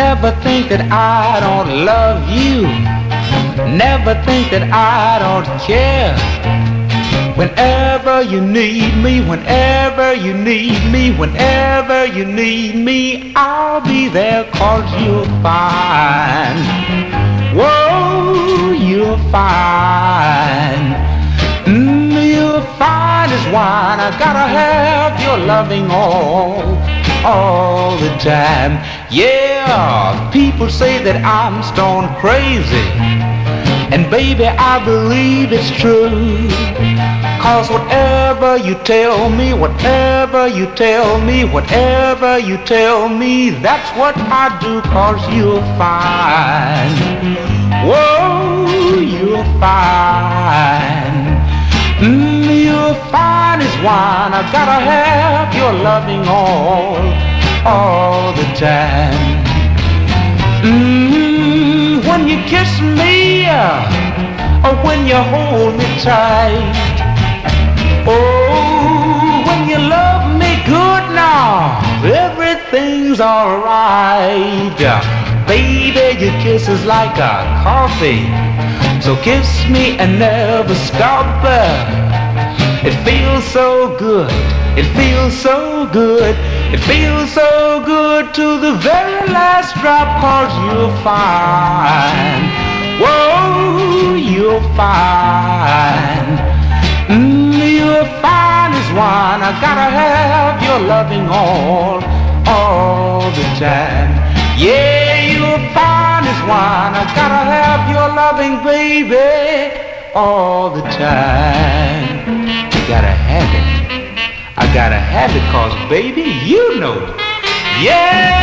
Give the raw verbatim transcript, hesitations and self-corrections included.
Never think that I don't love you. Never think that I don't care. Whenever you need me, whenever you need me, whenever you need me, I'll be there 'cause you're fine. Whoa, you're fine. Mm, you're fine as wine. I gotta have your loving all, all the time. Yeah, people say that I'm stone crazy, and baby, I believe it's true. 'Cause whatever you tell me, whatever you tell me, whatever you tell me, that's what I do 'cause you're fine. Whoa, you're fine. Mm, you're fine as wine. I gotta have your loving all, all the time. Mm, when you kiss me, or when you hold me tight. Oh, when you love me good now, everything's alright. Baby, your kiss is like a coffee, so kiss me and never stop. It feels so good, it feels so good, it feels so good to the very last drop 'cause you're fine. Whoa, you're fine. Mm, you're fine as wine. I gotta have your loving all, all the time. Yeah, you're fine as wine. I gotta have your loving, baby, all the time. You gotta have it. I gotta have it 'cause baby, you know it. Yeah.